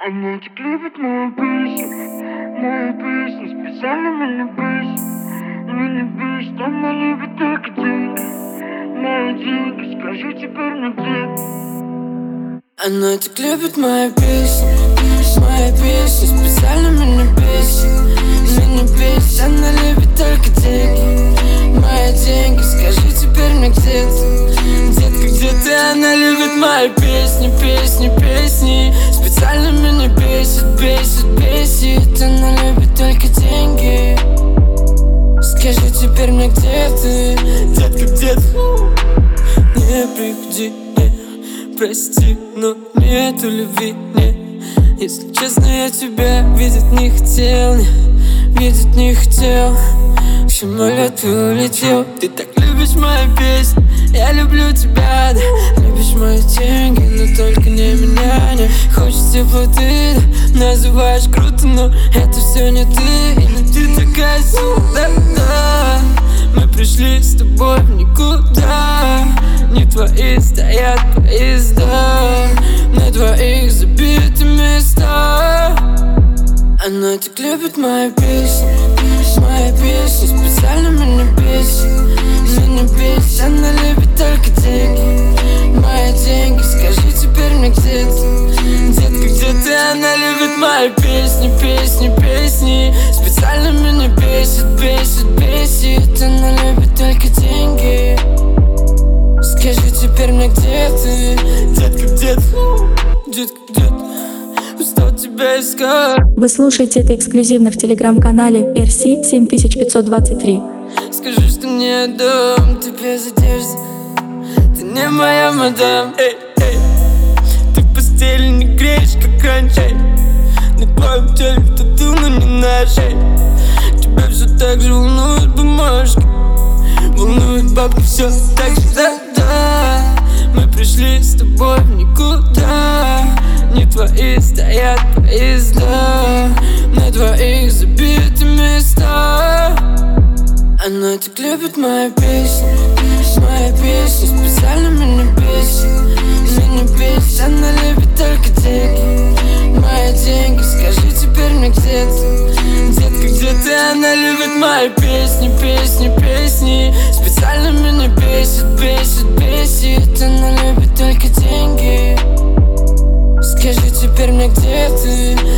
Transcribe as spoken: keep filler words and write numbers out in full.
Она так любит мою песню, мою песню, специально меня бесит. Меня бесит, она любит только деньги, мои деньги, скажи теперь мне где. Она так любит мою песню, моя песня, специально меня бесит. Меня бесит, она любит только деньги, мои деньги, скажи теперь мне где ты. Детка, где ты? Она любит мои песни, песни, песни. Специально меня бесит, бесит, бесит. Она любит только деньги. Скажи теперь мне, где ты? Детка, где ты? Не приходи, не, прости, но нету любви, не. Если честно, я тебя видеть не хотел, не, видеть не хотел. К самолету улетел. Ты так любишь мою песню, я люблю тебя, да. Любишь мои деньги, но только не меня, не. Хочешь теплоты, да. Называешь круто, но это все не ты. Или ты такая сюда, да. Мы пришли с тобой в никуда. Не твои стоят поезда, на двоих забиты места. Она так любит мою песню, моя песня, специально меня бесит. Меня бесит, она любит только деньги, мои деньги, скажи теперь мне где ты. Детка, где ты? Она любит мои песни, песни, песни. Специально меня бесит, бесит, бесит. Она любит только деньги. Скажи теперь мне где ты. Детка, где ты? Детка, где ты? Устал тебя искать. Вы слушаете это эксклюзивно в телеграм-канале эр си семь тысяч пятьсот двадцать три. Скажи, что не дом, тебе задержься. Ты не моя мадам, эй, эй. Ты в постели не греешь, как раньше, эй. На твоем теле тату, но не наш, эй. Тебя все так же волнует бумажка, волнует бабка, все так же, да-да. Мы пришли с тобой в никуда. Не твои стоят поезда, на двоих забиты места. Она так любит мою песню, моя песня, специально меня бесит. Меня бесит, она любит только деньги, мои деньги, скажи теперь мне где ты. Детка, где ты? Она любит мои песни, песни, песни. Специально меня бесит, бесит, бесит. Она любит только деньги. Скажи теперь мне где ты.